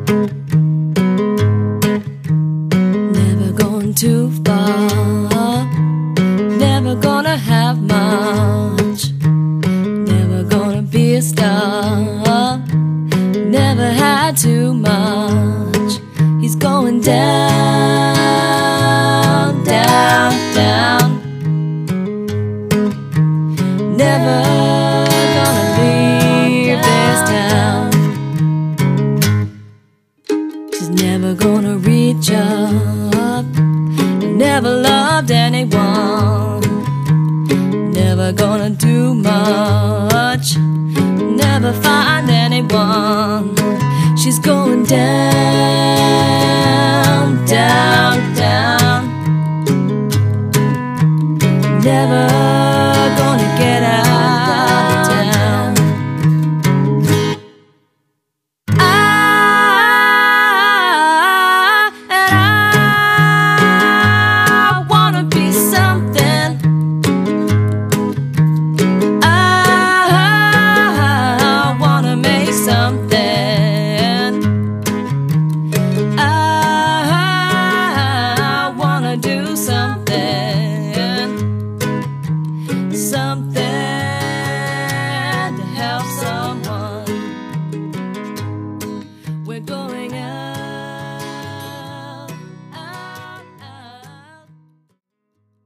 Never going too far, never gonna have much, never gonna be a star, never had too much. He's going down, down, down. Never gonna leave this town. She's never gonna reach up, never loved anyone, never gonna do much, never find anyone. She's going down.